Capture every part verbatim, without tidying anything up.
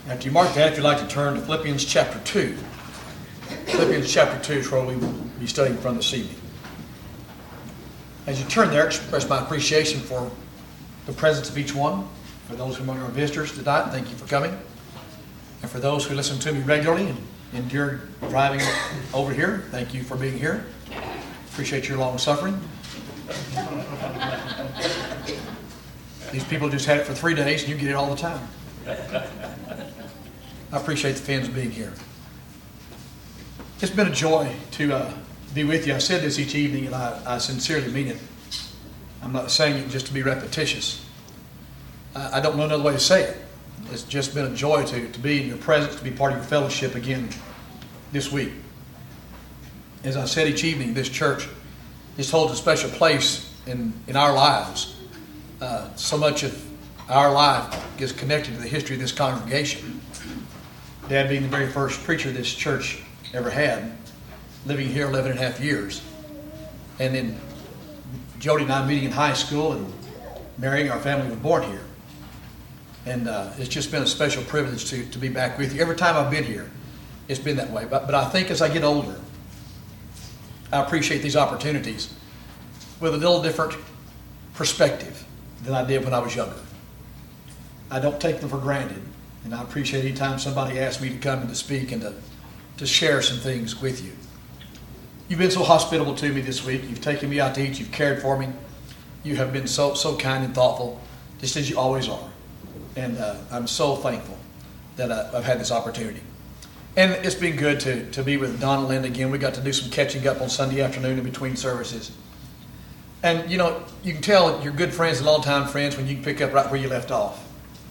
After you mark that, if you'd like to turn to Philippians chapter two. Philippians chapter two is where we will be studying from this evening. As you turn there, express my appreciation for the presence of each one. For those who are our visitors tonight, thank you for coming. And for those who listen to me regularly and endure driving over here, thank you for being here. Appreciate your long suffering. These people just had it for three days and you get it all the time. I appreciate the fans being here. It's been a joy to uh, be with you. I said this each evening and I, I sincerely mean it. I'm not saying it just to be repetitious. I, I don't know another way to say it. It's just been a joy to, to be in your presence, to be part of your fellowship again this week. As I said each evening, this church just holds a special place in, in our lives. Uh, so much of our life is connected to the history of this congregation. Dad being the very first preacher this church ever had, living here eleven and a half years. And then Jody and I meeting in high school and marrying, our family was born here. And uh, it's just been a special privilege to, to be back with you. Every time I've been here, it's been that way. But, but I think as I get older, I appreciate these opportunities with a little different perspective than I did when I was younger. I don't take them for granted. And I appreciate any time somebody asks me to come and to speak and to, to share some things with you. You've been so hospitable to me this week. You've taken me out to eat. You've cared for me. You have been so so kind and thoughtful, just as you always are. And uh, I'm so thankful that uh, I've had this opportunity. And it's been good to, to be with Don and Linda again. We got to do some catching up on Sunday afternoon in between services. And, you know, you can tell you're good friends and long-time friends when you can pick up right where you left off.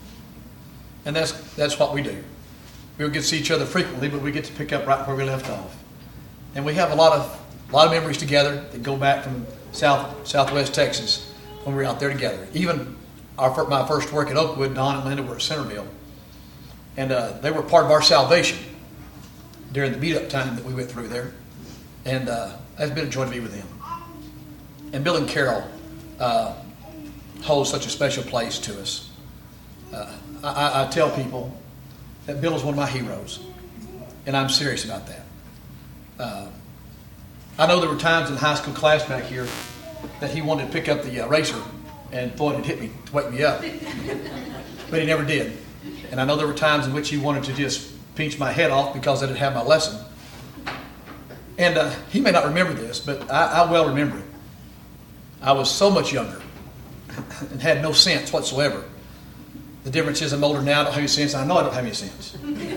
And that's that's what we do. We don't get to see each other frequently, but we get to pick up right where we left off. And we have a lot of a lot of memories together that go back from South Southwest Texas when we were out there together. Even our my first work at Oakwood, Don and Linda were at Centerville, and uh, they were part of our salvation during the beat-up time that we went through there. And uh, it's been a joy to be with them. And Bill and Carol uh, hold such a special place to us. Uh, I, I tell people that Bill is one of my heroes, and I'm serious about that. Uh, I know there were times in high school class back here that he wanted to pick up the uh, eraser and thought it'd hit me to wake me up, but he never did. And I know there were times in which he wanted to just pinch my head off because I didn't have my lesson. And uh, he may not remember this, but I, I well remember it. I was so much younger and had no sense whatsoever. The difference is I'm older now, I don't have any sense. I know I don't have any sense.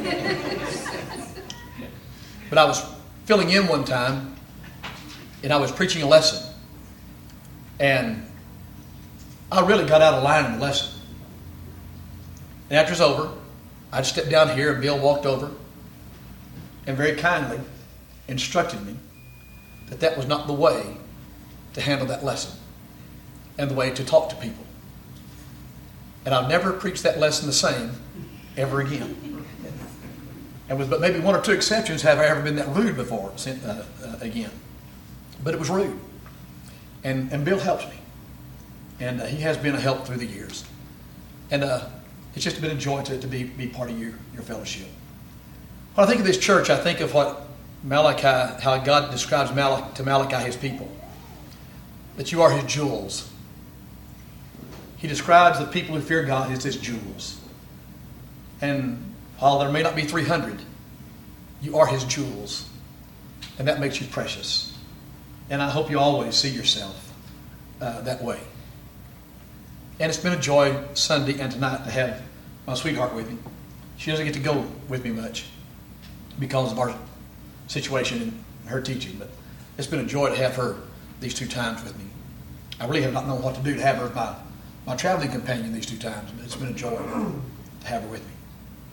But I was filling in one time, and I was preaching a lesson. And I really got out of line in the lesson. And after it was over, I stepped down here, and Bill walked over and very kindly instructed me that that was not the way to handle that lesson and the way to talk to people. And I'll never preach that lesson the same ever again. And with but maybe one or two exceptions, have I ever been that rude before uh, uh, again. But it was rude. And and Bill helps me. And uh, he has been a help through the years. And uh, it's just been a joy to, to be, be part of your, your fellowship. When I think of this church, I think of what Malachi, how God describes Malachi, to Malachi, his people. That you are his jewels. He describes the people who fear God as his jewels. And while there may not be three hundred, you are his jewels. And that makes you precious. And I hope you always see yourself uh, that way. And it's been a joy Sunday and tonight to have my sweetheart with me. She doesn't get to go with me much because of our situation and her teaching. But it's been a joy to have her these two times with me. I really have not known what to do to have her as my My traveling companion these two times, but it's been a joy to have her with me.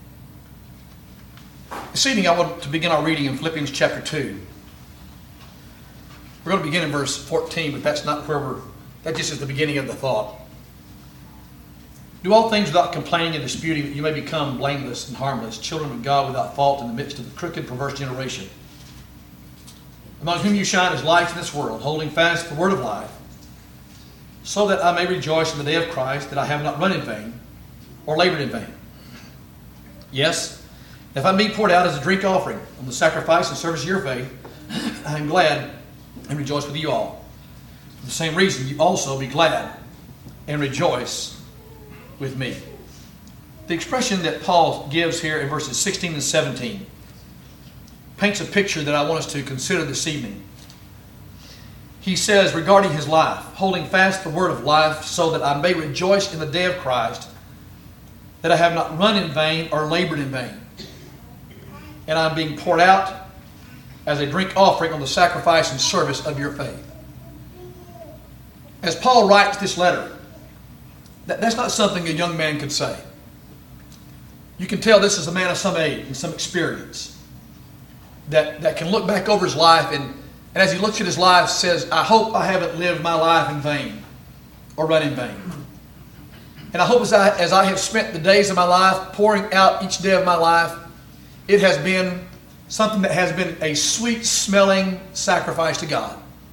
This evening I want to begin our reading in Philippians chapter two. We're going to begin in verse fourteen, but that's not where we're, that just is the beginning of the thought. Do all things without complaining and disputing, that you may become blameless and harmless, children of God without fault in the midst of the crooked, perverse generation, among whom you shine as lights in this world, holding fast the word of life, so that I may rejoice in the day of Christ, that I have not run in vain or labored in vain. Yes, if I'm being poured out as a drink offering on the sacrifice and service of your faith, I am glad and rejoice with you all. For the same reason, you also be glad and rejoice with me. The expression that Paul gives here in verses sixteen and seventeen paints a picture that I want us to consider this evening. He says regarding his life, holding fast the word of life, so that I may rejoice in the day of Christ, that I have not run in vain or labored in vain. And I'm being poured out as a drink offering on the sacrifice and service of your faith. As Paul writes this letter, that, that's not something a young man could say. You can tell this is a man of some age and some experience that, that can look back over his life and, and as he looks at his life says, I hope I haven't lived my life in vain or run in vain. And I hope as I, as I have spent the days of my life pouring out each day of my life, it has been something that has been a sweet-smelling sacrifice to God.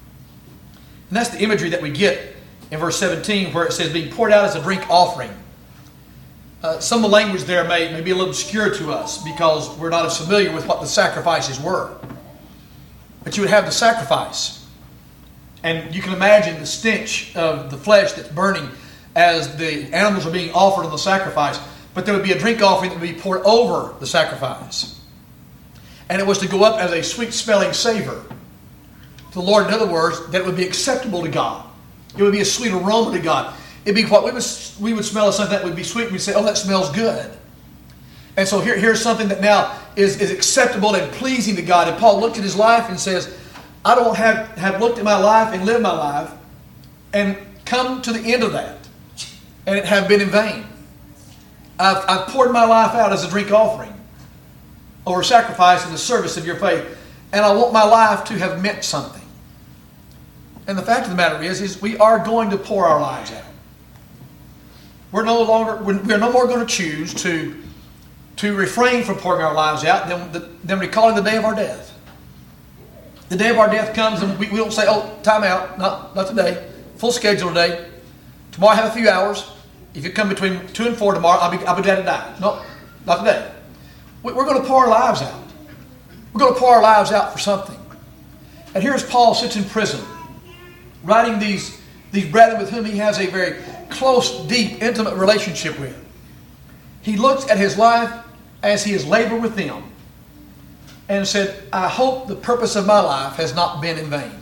And that's the imagery that we get in verse seventeen where it says being poured out as a drink offering. Uh, some of the language there may, may be a little obscure to us because we're not as familiar with what the sacrifices were. But you would have the sacrifice. And you can imagine the stench of the flesh that's burning as the animals are being offered on the sacrifice. But there would be a drink offering that would be poured over the sacrifice. And it was to go up as a sweet-smelling savor to the Lord. In other words, that it would be acceptable to God. It would be a sweet aroma to God. It'd be what we would, we would smell as something that would be sweet. And we'd say, oh, that smells good. And so here, here's something that now is, is acceptable and pleasing to God. And Paul looked at his life and says, I don't have, have looked at my life and lived my life and come to the end of that. And it have been in vain. I've, I've poured my life out as a drink offering or a sacrifice in the service of your faith. And I want my life to have meant something. And the fact of the matter is, is we are going to pour our lives out. We're no longer, we're no more going to choose to, to refrain from pouring our lives out than, than recalling the day of our death. The day of our death comes and we, we don't say, oh, time out, not, not today, full schedule today. Tomorrow I have a few hours. If you come between two and four tomorrow, I'll be, I'll be glad to die. No, not today. We're going to pour our lives out. We're going to pour our lives out for something. And here's Paul sits in prison, writing these, these brethren with whom he has a very close, deep, intimate relationship with. He looks at his life as he has labored with them and said, I hope the purpose of my life has not been in vain.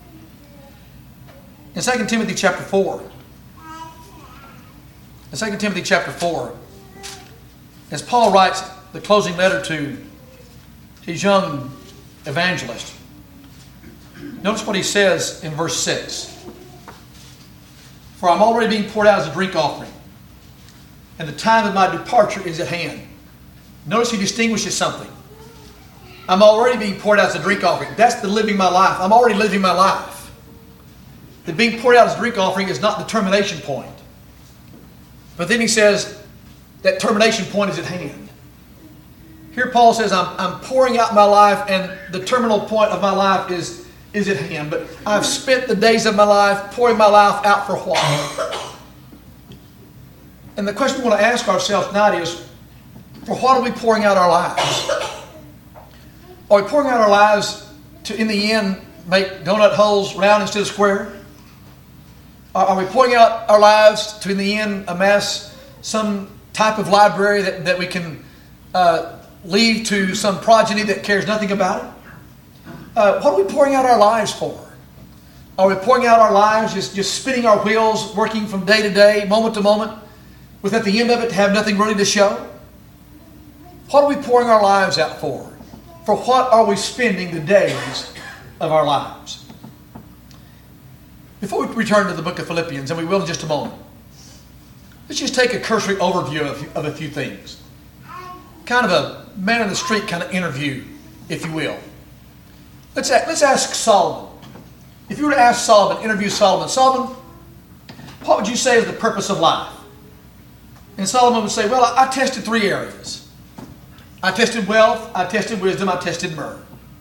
In Second Timothy chapter four, in Second Timothy chapter four, as Paul writes the closing letter to his young evangelist, notice what he says in verse six. For I'm already being poured out as a drink offering, and the time of my departure is at hand. Notice he distinguishes something. I'm already being poured out as a drink offering. That's the living my life. I'm already living my life. The being poured out as a drink offering is not the termination point. But then he says that termination point is at hand. Here Paul says, I'm, I'm pouring out my life and the terminal point of my life is, is at hand. But I've spent the days of my life pouring my life out for what? And the question we want to ask ourselves tonight is, for what are we pouring out our lives? Are we pouring out our lives to, in the end, make donut holes round instead of square? Are we pouring out our lives to, in the end, amass some type of library that, that we can uh, leave to some progeny that cares nothing about it? Uh, what are we pouring out our lives for? Are we pouring out our lives just, just spinning our wheels, working from day to day, moment to moment, with at the end of it to have nothing really to show? What are we pouring our lives out for? For what are we spending the days of our lives? Before we return to the book of Philippians, and we will in just a moment, let's just take a cursory overview of, of a few things. Kind of a man in the street kind of interview, if you will. Let's, let's ask Solomon. If you were to ask Solomon, interview Solomon, Solomon, what would you say is the purpose of life? And Solomon would say, well, I, I tested three areas. I tested wealth, I tested wisdom, I tested myrrh.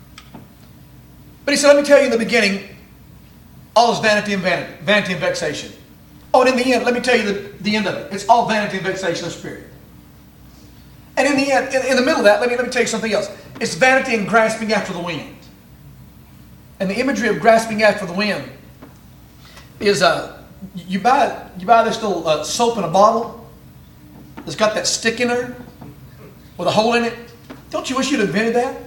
But he said, let me tell you in the beginning, all is vanity and vanity, vanity and vexation. Oh, and in the end, let me tell you the, the end of it. It's all vanity and vexation of spirit. And in the end, in, in the middle of that, let me, let me tell you something else. It's vanity and grasping after the wind. And the imagery of grasping after the wind is uh, you buy you buy this little uh, soap in a bottle that's got that stick in there with a hole in it. Don't you wish you'd invented that?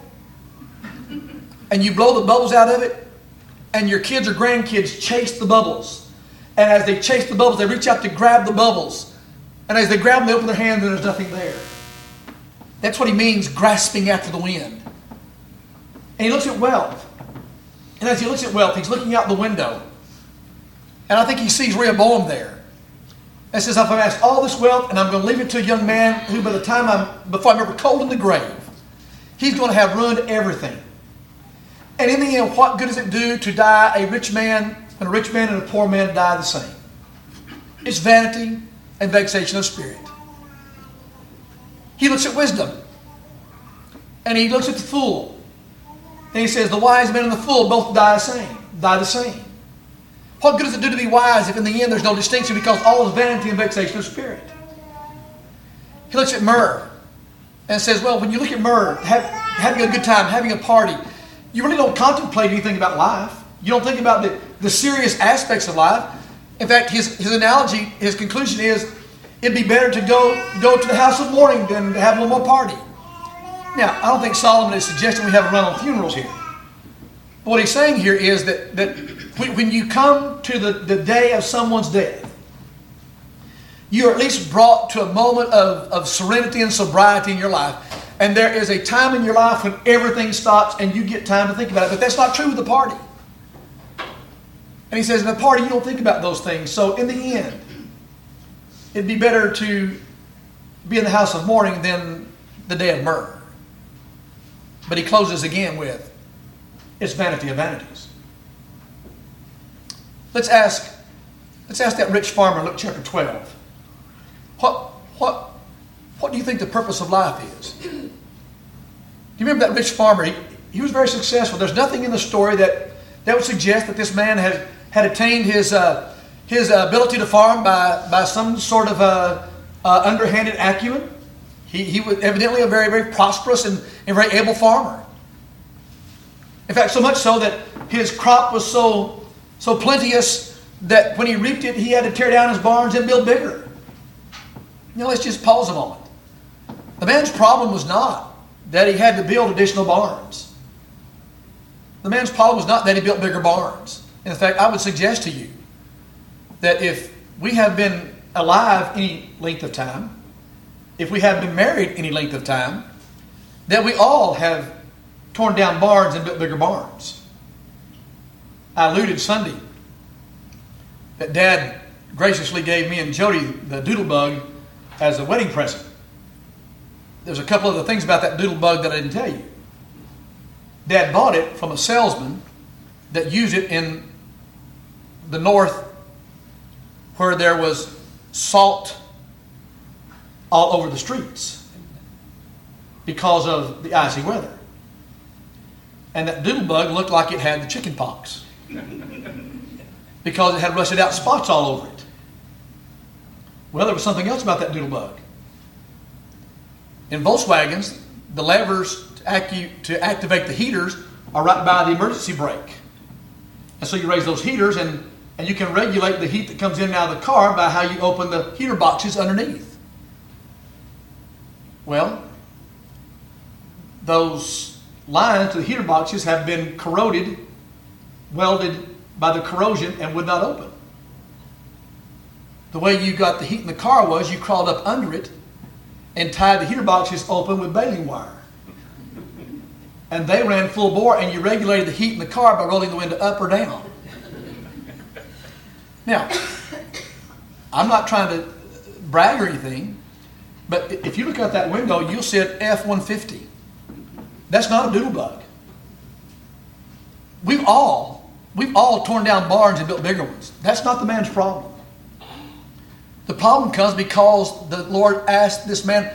And you blow the bubbles out of it, and your kids or grandkids chase the bubbles. And as they chase the bubbles, they reach out to grab the bubbles. And as they grab them, they open their hand and there's nothing there. That's what he means, grasping after the wind. And he looks at wealth. And as he looks at wealth, he's looking out the window. And I think he sees Rehoboam there. And says, I've amassed all this wealth, and I'm going to leave it to a young man who, by the time I'm, before I'm ever cold in the grave, he's going to have ruined everything. And in the end, what good does it do to die a rich man when a rich man and a poor man die the same? It's vanity and vexation of spirit. He looks at wisdom. And he looks at the fool. And he says, the wise man and the fool both die the same. Die the same. What good does it do to be wise if in the end there's no distinction, because all is vanity and vexation of spirit? He looks at myrrh and says, well, when you look at myrrh, have, having a good time, having a party, you really don't contemplate anything about life. You don't think about the, the serious aspects of life. In fact, his, his analogy, his conclusion is, it'd be better to go, go to the house of mourning than to have one more party. Now, I don't think Solomon is suggesting we have a run on funerals here. But what he's saying here is that, that when you come to the, the day of someone's death, you're at least brought to a moment of, of serenity and sobriety in your life. And there is a time in your life when everything stops and you get time to think about it. But that's not true with the party. And he says, in the party, you don't think about those things. So in the end, it'd be better to be in the house of mourning than the day of myrrh. But he closes again with, it's vanity of vanities. Let's ask, let's ask that rich farmer, Luke chapter twelve. What, what, what do you think the purpose of life is? Do you remember that rich farmer? He, he was very successful. There's nothing in the story that, that would suggest that this man had, had attained his, uh, his uh, ability to farm by, by some sort of uh, uh, underhanded acumen. He, he was evidently a very, very prosperous and, and very able farmer. In fact, so much so that his crop was so, so plenteous that when he reaped it, he had to tear down his barns and build bigger. You know, let's just pause a moment. The man's problem was not that he had to build additional barns. The man's problem was not that he built bigger barns. In fact, I would suggest to you that if we have been alive any length of time, if we have been married any length of time, that we all have torn down barns and built bigger barns. I alluded Sunday that Dad graciously gave me and Jody the doodle bug as a wedding present. There's a couple of the things about that doodle bug that I didn't tell you. Dad bought it from a salesman that used it in the north where there was salt all over the streets because of the icy weather. And that doodle bug looked like it had the chicken pox because it had rusted out spots all over it. Well, there was something else about that doodle bug. In Volkswagens, the levers to, acu- to activate the heaters are right by the emergency brake. And so you raise those heaters and, and you can regulate the heat that comes in and out of the car by how you open the heater boxes underneath. Well, those lines to the heater boxes have been corroded, welded by the corrosion, and would not open. The way you got the heat in the car was you crawled up under it and tied the heater boxes open with baling wire. And they ran full bore, and you regulated the heat in the car by rolling the window up or down. Now, I'm not trying to brag or anything, but if you look out that window, you'll see an F one fifty. That's not a doodle bug. We've all, we've all torn down barns and built bigger ones. That's not the man's problem. The problem comes because the Lord asked this man,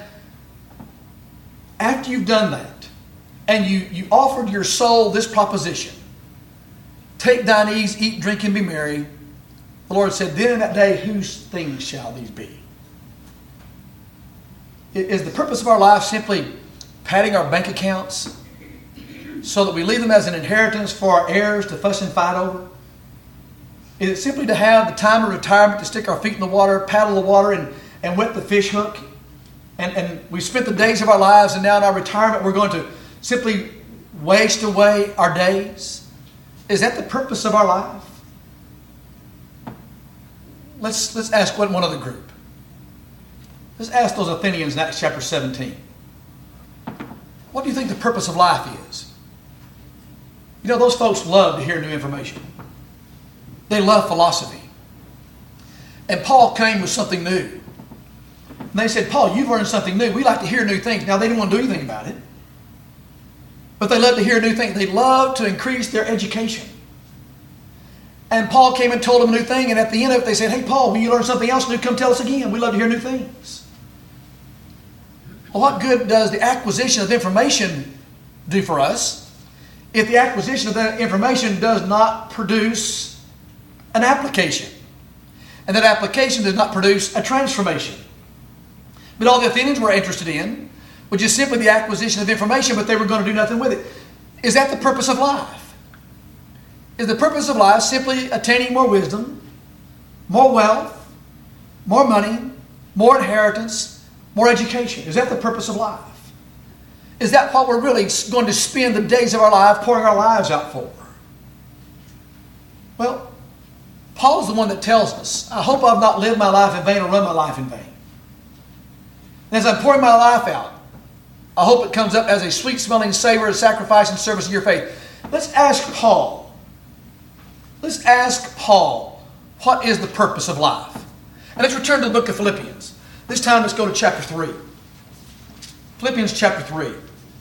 after you've done that, and you, you offered your soul this proposition, take thine ease, eat, drink, and be merry, the Lord said, then in that day, whose things shall these be? Is the purpose of our life simply padding our bank accounts so that we leave them as an inheritance for our heirs to fuss and fight over? Is it simply to have the time of retirement to stick our feet in the water, paddle the water, and, and wet the fish hook? And, and we spent the days of our lives, and now in our retirement we're going to simply waste away our days? Is that the purpose of our life? Let's, let's ask one, one other group. Let's ask those Athenians in Acts chapter seventeen. What do you think the purpose of life is? You know, those folks love to hear new information. They love philosophy. And Paul came with something new. And they said, Paul, you've learned something new. We like to hear new things. Now, they didn't want to do anything about it. But they love to hear new things. They love to increase their education. And Paul came and told them a new thing. And at the end of it, they said, hey, Paul, will you learn something else new? Come tell us again. We love to hear new things. Well, what good does the acquisition of information do for us if the acquisition of that information does not produce an application? And that application does not produce a transformation. But all the Athenians were interested in was just simply the acquisition of information, but they were going to do nothing with it. Is that the purpose of life? Is the purpose of life simply attaining more wisdom, more wealth, more money, more inheritance, more education? Is that the purpose of life? Is that what we're really going to spend the days of our life pouring our lives out for? Well, Paul's the one that tells us, I hope I've not lived my life in vain or run my life in vain. And as I'm pouring my life out, I hope it comes up as a sweet-smelling savor of sacrifice and service of your faith. Let's ask Paul. Let's ask Paul, what is the purpose of life? And let's return to the book of Philippians. This time let's go to chapter three. Philippians chapter three.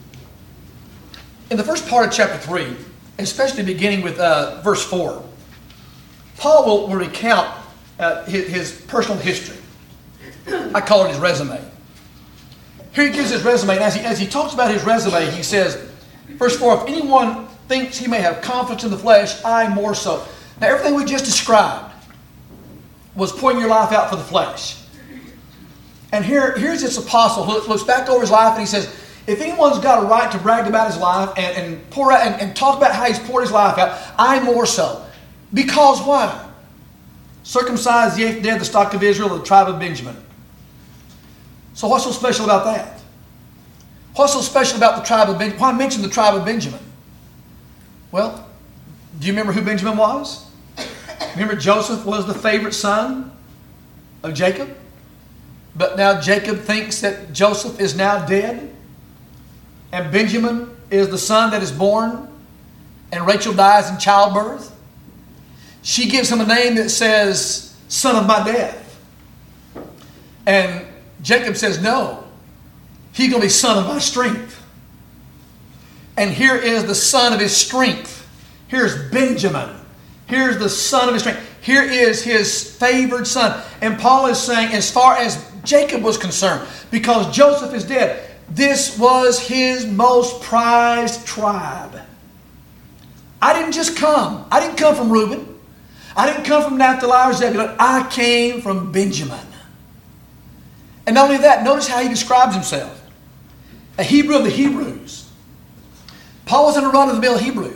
In the first part of chapter three, especially beginning with uh, verse four, Paul will, will recount uh, his, his personal history. I call it his resume. Here he gives his resume, and as he, as he talks about his resume, he says, verse four, if anyone thinks he may have confidence in the flesh, I more so. Now, everything we just described was pouring your life out for the flesh. And here, here's this apostle who looks back over his life and he says, if anyone's got a right to brag about his life and, and pour out and, and talk about how he's poured his life out, I more so. Because why? Circumcised the eighth day of the stock of Israel, the tribe of Benjamin. So what's so special about that? What's so special about the tribe of Benjamin? Why mention the tribe of Benjamin? Well, do you remember who Benjamin was? Remember Joseph was the favorite son of Jacob? But now Jacob thinks that Joseph is now dead. And Benjamin is the son that is born. And Rachel dies in childbirth. She gives him a name that says, son of my death. And Jacob says, no. He's going to be son of my strength. And here is the son of his strength. Here's Benjamin. Here's the son of his strength. Here is his favored son. And Paul is saying, as far as Jacob was concerned, because Joseph is dead, this was his most prized tribe. I didn't just come. I didn't come from Reuben. I didn't come from Naphtali or Zebulun. I came from Benjamin. And not only that, notice how he describes himself. A Hebrew of the Hebrews. Paul wasn't a run-of-the-mill Hebrew.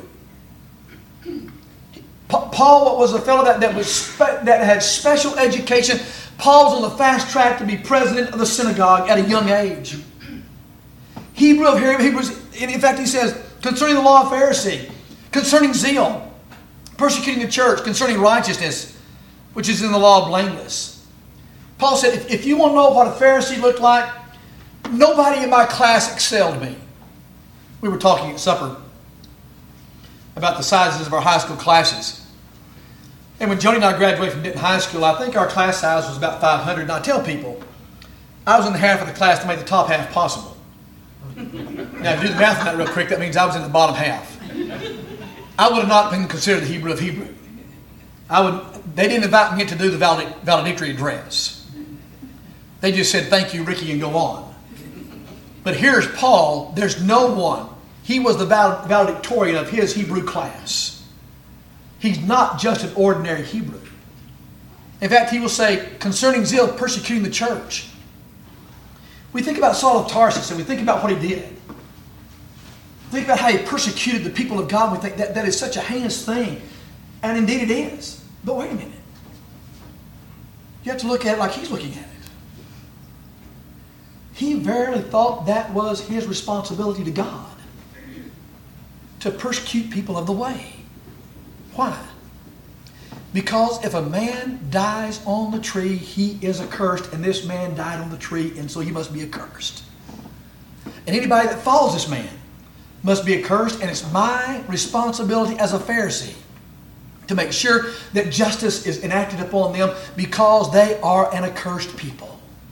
Paul was a fellow that, that, was spe- that had special education. Paul was on the fast track to be president of the synagogue at a young age. Hebrew of Hebrews. In fact, he says, concerning the law of Pharisee, concerning zeal, persecuting the church, concerning righteousness, which is in the law blameless. Paul said, if, if you want to know what a Pharisee looked like, nobody in my class excelled me. We were talking at supper about the sizes of our high school classes. And when Joni and I graduated from Denton High School, I think our class size was about five hundred. And I tell people, I was in the half of the class that made the top half possible. Now, if you do the math on that real quick, that means I was in the bottom half. I would have not been considered the Hebrew of Hebrew. I would. They didn't invite me to do the valedictory address. They just said, thank you, Ricky, and go on. But here's Paul. There's no one. He was the valedictorian of his Hebrew class. He's not just an ordinary Hebrew. In fact, he will say, concerning zeal, persecuting the church. We think about Saul of Tarsus and we think about what he did. Think about how he persecuted the people of God. We think that, that is such a heinous thing. And indeed it is. But wait a minute. You have to look at it like he's looking at it. He verily thought that was his responsibility to God, to persecute people of the way. Why? Because if a man dies on the tree, he is accursed, and this man died on the tree, and so he must be accursed. And anybody that follows this man must be accursed, and it's my responsibility as a Pharisee to make sure that justice is enacted upon them because they are an accursed people.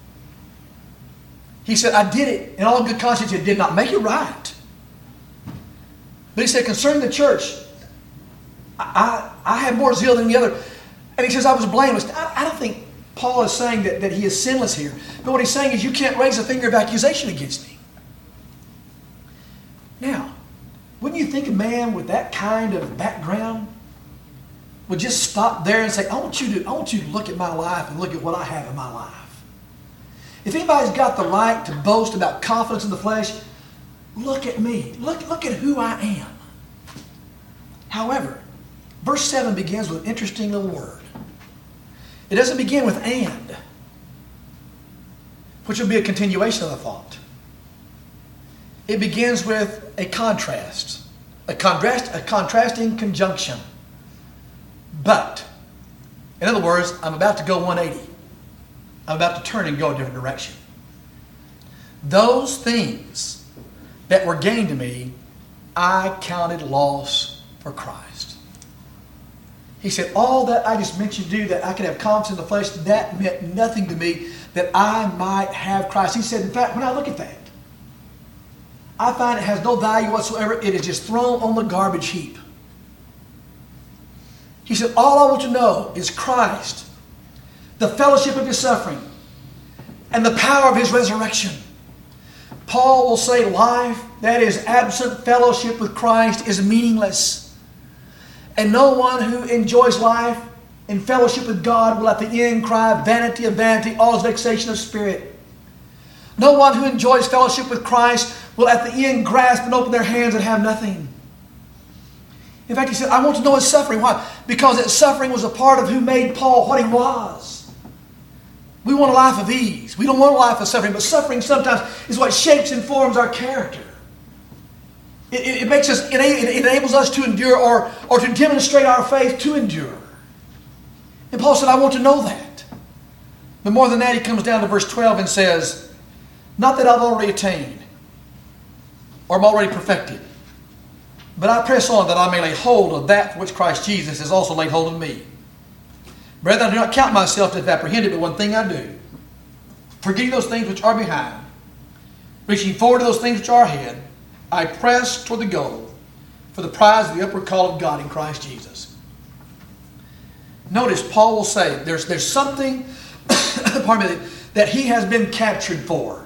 He said, I did it in all good conscience. It did not make it right. But he said, concerning the church, I, I, I have more zeal than the other. And he says, I was blameless. I, I don't think Paul is saying that, that he is sinless here. But what he's saying is you can't raise a finger of accusation against me. Now, wouldn't you think a man with that kind of background would just stop there and say, I want you to, I want you to look at my life and look at what I have in my life. If anybody's got the right to boast about confidence in the flesh, look at me. Look, look at who I am. However, verse seven begins with an interesting little word. It doesn't begin with and, which will be a continuation of the thought. It begins with a contrast, a contrast, a contrasting conjunction. But, in other words, I'm about to go one eighty. I'm about to turn and go a different direction. Those things that were gained to me, I counted loss for Christ. He said, all that I just mentioned to do, that I could have confidence in the flesh, that meant nothing to me, that I might have Christ. He said, in fact, when I look at that, I find it has no value whatsoever. It is just thrown on the garbage heap. He said, all I want to know is Christ, the fellowship of His suffering, and the power of His resurrection. Paul will say life that is absent fellowship with Christ is meaningless. And no one who enjoys life in fellowship with God will at the end cry, vanity of vanity, all is vexation of spirit. No one who enjoys fellowship with Christ will at the end grasp and open their hands and have nothing. In fact, he said, I want to know His suffering. Why? Because that suffering was a part of who made Paul what he was. We want a life of ease. We don't want a life of suffering. But suffering sometimes is what shapes and forms our character. It, it, it makes us, it, it enables us to endure or, or to demonstrate our faith to endure. And Paul said, I want to know that. But more than that, he comes down to verse twelve and says, not that I've already attained or I'm already perfected, but I press on that I may lay hold of that for which Christ Jesus has also laid hold of me. Brethren, I do not count myself to have apprehended, but one thing I do, forgetting those things which are behind, reaching forward to those things which are ahead, I press toward the goal for the prize of the upward call of God in Christ Jesus. Notice Paul will say there's, there's something pardon me, that he has been captured for.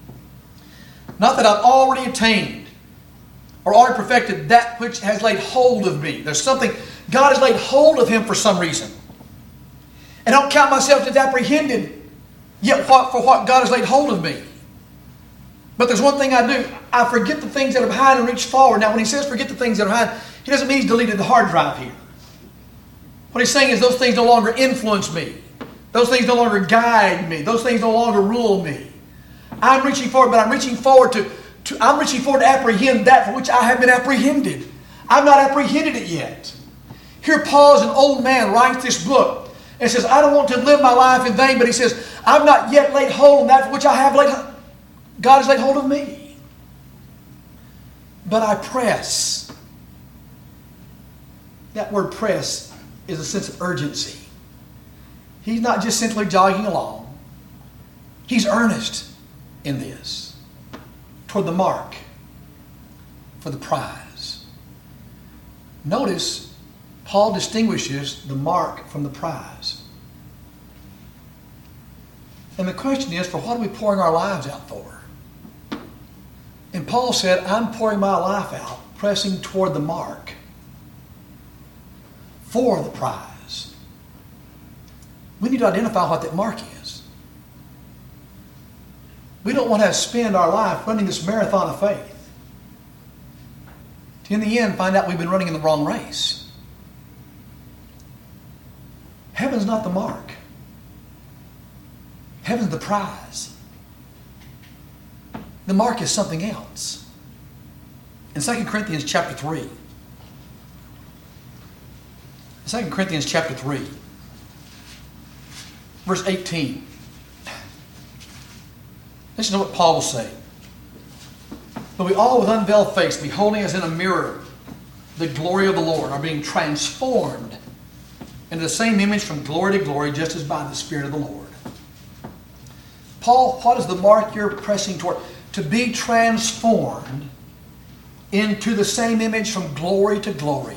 Not that I've already attained or already perfected that which has laid hold of me. There's something, God has laid hold of him for some reason. And I don't count myself as apprehended yet what, for what God has laid hold of me. But there's one thing I do. I forget the things that are behind and reach forward. Now when he says forget the things that are behind, he doesn't mean he's deleted the hard drive here. What he's saying is those things no longer influence me. Those things no longer guide me. Those things no longer rule me. I'm reaching forward, but I'm reaching forward to, to I'm reaching forward to apprehend that for which I have been apprehended. I've not apprehended it yet. Here Paul is an old man, writes this book and says, I don't want to live my life in vain, but he says, I've not yet laid hold on that for which I have laid God has laid hold of me. But I press. That word press is a sense of urgency. He's not just simply jogging along. He's earnest in this. Toward the mark. For the prize. Notice, Paul distinguishes the mark from the prize. And the question is, for what are we pouring our lives out for? And Paul said, I'm pouring my life out, pressing toward the mark. For the prize. We need to identify what that mark is. We don't want to spend our life running this marathon of faith. To in the end find out we've been running in the wrong race. Heaven's not the mark. Heaven's the prize. The mark is something else. In Second Corinthians chapter three. In Second Corinthians chapter three. Verse eighteen. Listen to what Paul will say. But we all with unveiled face, beholding as in a mirror the glory of the Lord, are being transformed into the same image from glory to glory, just as by the Spirit of the Lord. Paul, what is the mark you're pressing toward? To be transformed into the same image from glory to glory.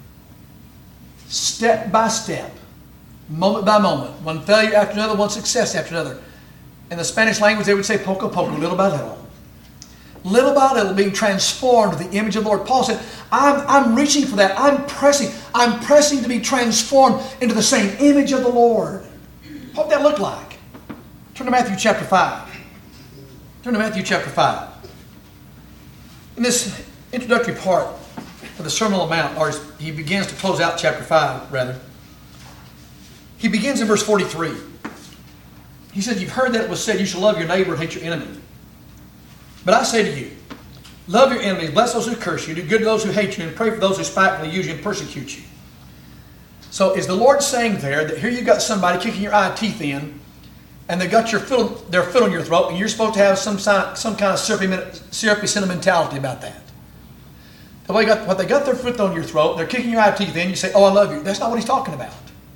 Step by step, moment by moment, one failure after another, one success after another. In the Spanish language, they would say poco a poco, little by little. Little by little, being transformed to the image of the Lord. Paul said, I'm, I'm reaching for that. I'm pressing. I'm pressing to be transformed into the same image of the Lord. What would that look like? Turn to Matthew chapter five. Turn to Matthew chapter five. In this introductory part of the Sermon on the Mount, or he begins to close out chapter five, rather. He begins in verse forty-three. He said, you've heard that it was said, you shall love your neighbor and hate your enemy. But I say to you, love your enemies, bless those who curse you, do good to those who hate you, and pray for those who spitefully use you and persecute you. So is the Lord saying there that here you've got somebody kicking your eye teeth in, and they got your foot, their foot on your throat, and you're supposed to have some, some kind of syrupy, syrupy sentimentality about that. The way got, what they got their foot on your throat, they're kicking your eye teeth in, you say, oh, I love you. That's not what he's talking about.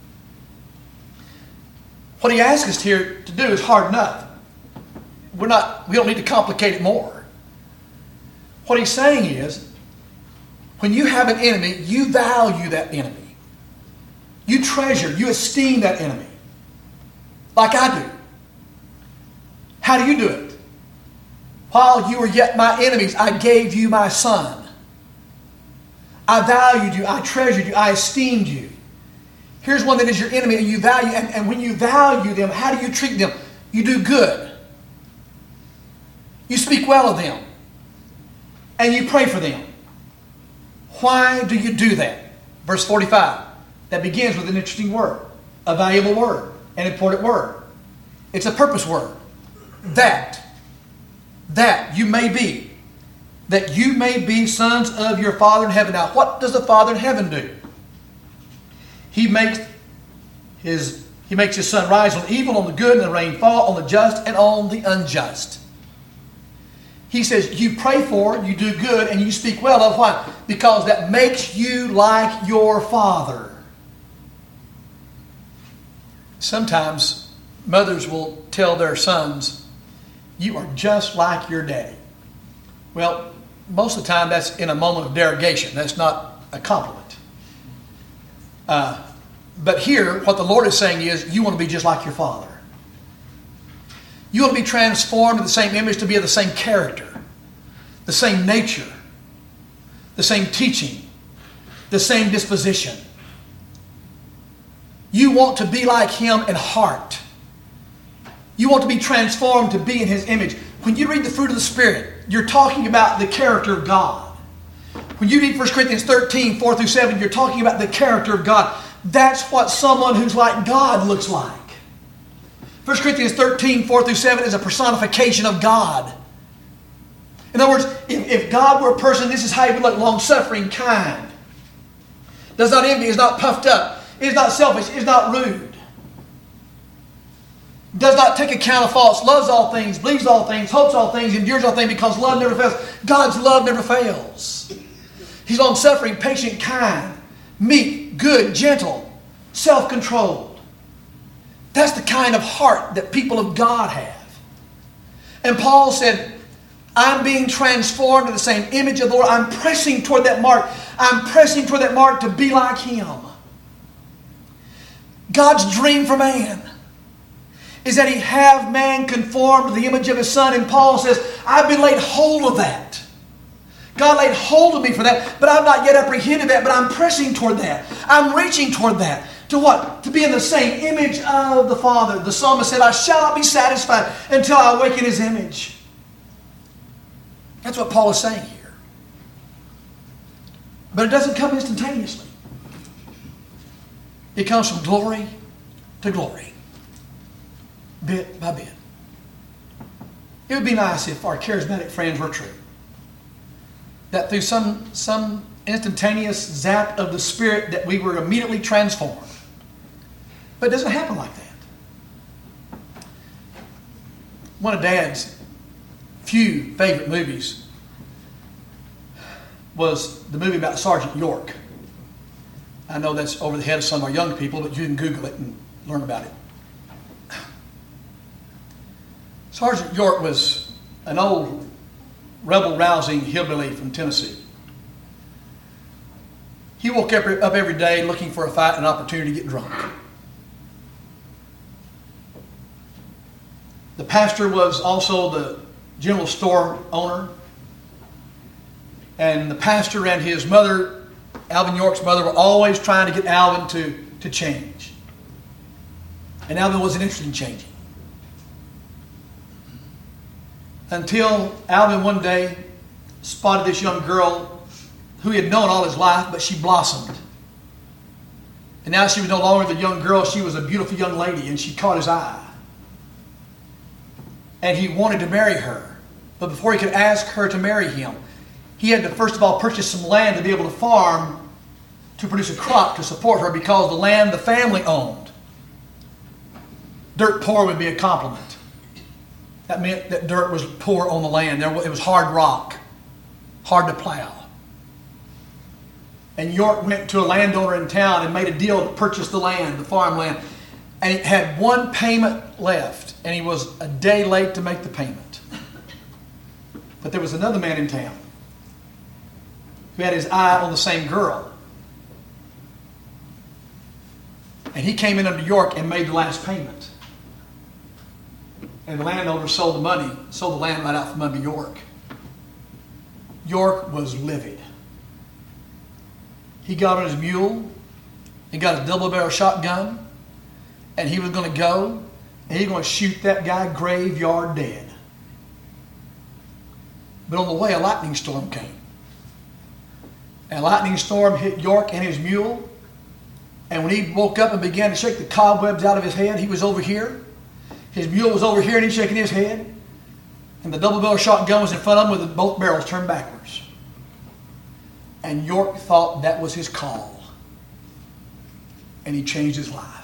What he asks us here to do is hard enough. We're not, we don't need to complicate it more. What he's saying is, when you have an enemy, you value that enemy. You treasure, you esteem that enemy. Like I do. How do you do it? While you were yet my enemies, I gave you my son. I valued you, I treasured you, I esteemed you. Here's one that is your enemy and you value, and, and when you value them, how do you treat them? You do good. You speak well of them. And you pray for them. Why do you do that? Verse forty-five. That begins with an interesting word. A valuable word. An important word. It's a purpose word. That. That you may be. That you may be sons of your Father in heaven. Now, what does the Father in heaven do? He makes his, he makes his sun rise on the evil, on the good, and the rain fall on the just and on the unjust. He says, you pray for, you do good, and you speak well of. Why? Because that makes you like your Father. Sometimes mothers will tell their sons, you are just like your daddy. Well, most of the time that's in a moment of derogation. That's not a compliment. Uh, but here, what the Lord is saying is, you want to be just like your Father. You want to be transformed in the same image, to be of the same character, the same nature, the same teaching, the same disposition. You want to be like Him in heart. You want to be transformed to be in His image. When you read the fruit of the Spirit, you're talking about the character of God. When you read First Corinthians thirteen, four through seven, you're talking about the character of God. That's what someone who's like God looks like. First Corinthians thirteen, four through seven is a personification of God. In other words, if, if God were a person, this is how He would look: long-suffering, kind. Does not envy, is not puffed up, is not selfish, is not rude. Does not take account of faults, loves all things, believes all things, hopes all things, endures all things, because love never fails. God's love never fails. He's long-suffering, patient, kind, meek, good, gentle, self-controlled. That's the kind of heart that people of God have. And Paul said, I'm being transformed to the same image of the Lord. I'm pressing toward that mark. I'm pressing toward that mark to be like Him. God's dream for man is that He have man conform to the image of His Son. And Paul says, I've been laid hold of that. God laid hold of me for that, but I've not yet apprehended that, but I'm pressing toward that. I'm reaching toward that. To what? To be in the same image of the Father. The psalmist said, I shall not be satisfied until I awaken His image. That's what Paul is saying here. But it doesn't come instantaneously. It comes from glory to glory. Bit by bit. It would be nice if our charismatic friends were true. That through some, some instantaneous zap of the Spirit that we were immediately transformed. But it doesn't happen like that. One of Dad's few favorite movies was the movie about Sergeant York. I know that's over the head of some of our young people, but you can Google it and learn about it. Sergeant York was an old rebel-rousing hillbilly from Tennessee. He woke up every day looking for a fight and an opportunity to get drunk. The pastor was also the general store owner. And the pastor and his mother, Alvin York's mother, were always trying to get Alvin to, to change. And Alvin wasn't interested in changing. Until Alvin one day spotted this young girl who he had known all his life, but she blossomed. And now she was no longer the young girl, she was a beautiful young lady, and she caught his eye. And he wanted to marry her. But before he could ask her to marry him, he had to first of all purchase some land to be able to farm to produce a crop to support her, because the land the family owned. Dirt poor would be a compliment. That meant that dirt was poor on the land. It was hard rock, hard to plow. And York went to a landowner in town and made a deal to purchase the land, the farmland. And he had one payment left, and he was a day late to make the payment. But there was another man in town who had his eye on the same girl. And he came in under York and made the last payment. And the landowner sold the money, sold the land right out from under York. York was livid. He got on his mule, he got a double-barrel shotgun, and he was going to go, and he was going to shoot that guy graveyard dead. But on the way, a lightning storm came. And a lightning storm hit York and his mule. And when he woke up and began to shake the cobwebs out of his head, he was over here. His mule was over here and he's shaking his head. And the double-barrel shotgun was in front of him with both barrels turned backwards. And York thought that was his call. And he changed his life.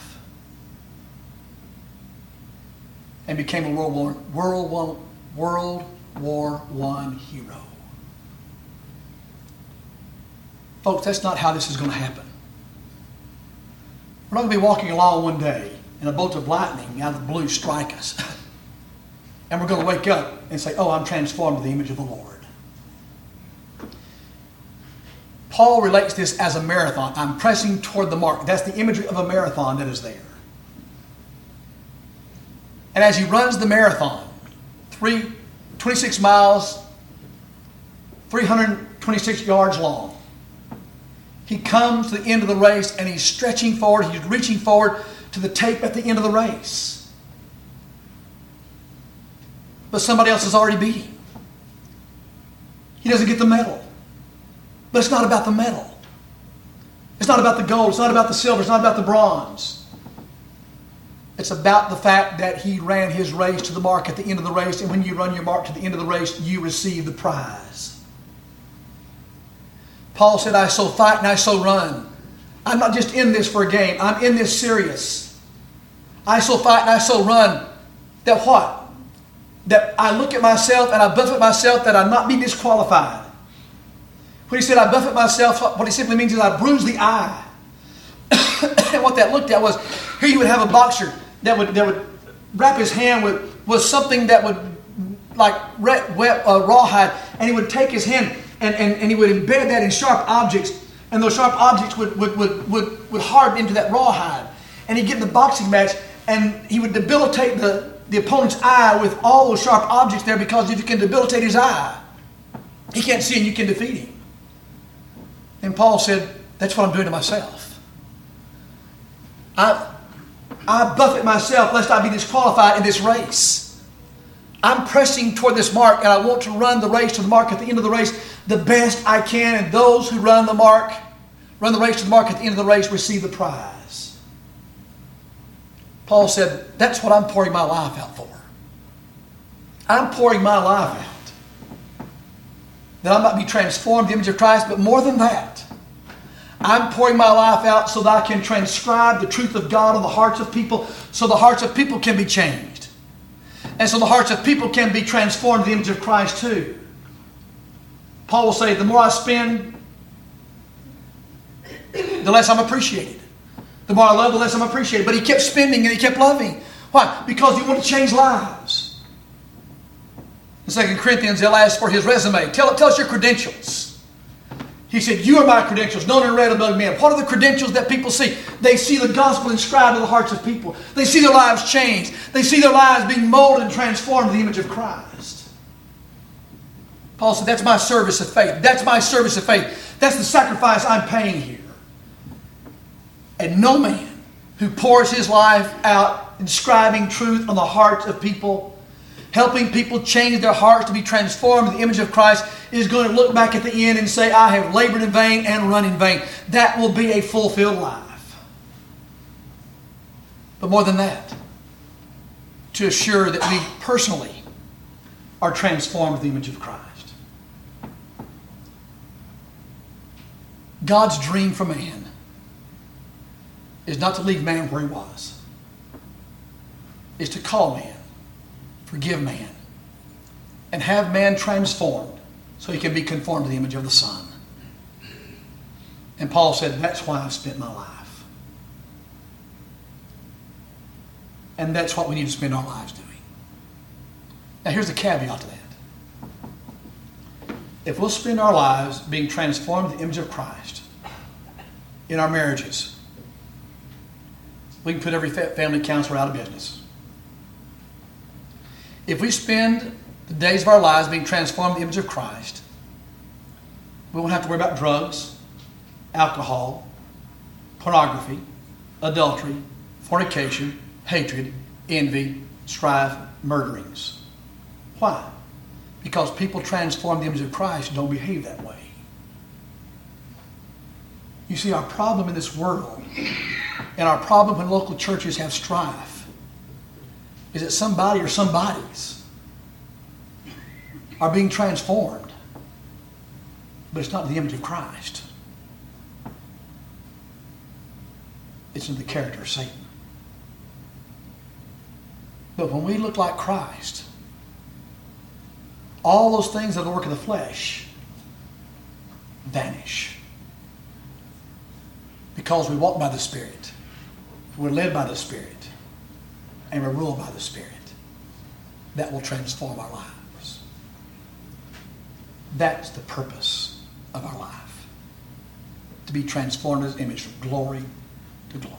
And became a World War, World War, World War One hero. Folks, that's not how this is going to happen. We're not going to be walking along one day and a bolt of lightning out of the blue strike us. And we're going to wake up and say, oh, I'm transformed to the image of the Lord. Paul relates this as a marathon. I'm pressing toward the mark. That's the imagery of a marathon that is there. And as he runs the marathon, three, twenty-six miles, three hundred twenty-six yards long, he comes to the end of the race and he's stretching forward, he's reaching forward to the tape at the end of the race. But somebody else has already beat him. He doesn't get the medal. But it's not about the medal. It's not about the gold. It's not about the silver. It's not about the bronze. It's about the fact that he ran his race to the mark at the end of the race. And when you run your mark to the end of the race, you receive the prize. Paul said, I so fight and I so run. I'm not just in this for a game. I'm in this serious. I so fight and I so run. That what? That I look at myself and I buffet myself that I not be disqualified. When he said, I buffet myself, what he simply means is I bruise the eye. And what that looked at was, here you would have a boxer that would, that would wrap his hand with, with something that would, like wet, wet uh, rawhide, and he would take his hand and, and, and he would embed that in sharp objects, and those sharp objects would, would, would, would, would harden into that rawhide. And he'd get in the boxing match, and he would debilitate the, the opponent's eye with all those sharp objects there, because if you can debilitate his eye, he can't see and you can defeat him. And Paul said, that's what I'm doing to myself. I, I buffet myself lest I be disqualified in this race. I'm pressing toward this mark, and I want to run the race to the mark at the end of the race the best I can. And those who run the mark, run the race to the mark at the end of the race, receive the prize. Paul said, that's what I'm pouring my life out for. I'm pouring my life out, that I might be transformed in the image of Christ, but more than that, I'm pouring my life out so that I can transcribe the truth of God on the hearts of people, so the hearts of people can be changed. And so the hearts of people can be transformed in the image of Christ too. Paul will say, the more I spend, the less I'm appreciated. The more I love, the less I'm appreciated. But he kept spending and he kept loving. Why? Because he wanted to change lives. In Second Corinthians, they'll ask for his resume. Tell, tell us your credentials. He said, you are my credentials, known and read among men. What are the credentials that people see? They see the gospel inscribed in the hearts of people. They see their lives changed. They see their lives being molded and transformed in the image of Christ. Paul said, that's my service of faith. That's my service of faith. That's the sacrifice I'm paying here. And no man who pours his life out inscribing truth on the hearts of people, helping people change their hearts to be transformed in the image of Christ, is going to look back at the end and say, I have labored in vain and run in vain. That will be a fulfilled life. But more than that, to assure that we personally are transformed in the image of Christ. God's dream for man is not to leave man where he was. Is to call man, forgive man, and have man transformed so he can be conformed to the image of the Son. And Paul said, that's why I've spent my life. And that's what we need to spend our lives doing. Now here's the caveat to that. If we'll spend our lives being transformed in the image of Christ in our marriages, we can put every family counselor out of business. If we spend the days of our lives being transformed in the image of Christ, we won't have to worry about drugs, alcohol, pornography, adultery, fornication, hatred, envy, strife, murderings. Why? Because people transformed in the image of Christ don't behave that way. You see, our problem in this world, and our problem when local churches have strife, is that somebody or somebodies are being transformed, but it's not in the image of Christ. It's in the character of Satan. But when we look like Christ, all those things that are the work of the flesh vanish. Because we walk by the Spirit. We're led by the Spirit. And we're ruled by the Spirit. That will transform our lives. That's the purpose of our life. To be transformed in His image from glory to glory.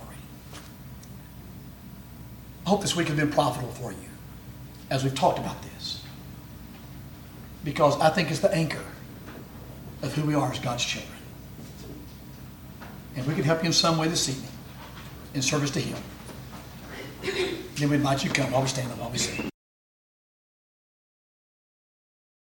I hope this week has been profitable for you as we've talked about this. Because I think it's the anchor of who we are as God's children. And if we can help you in some way this evening in service to Him, then we invite you to come while we stand up, while we sing.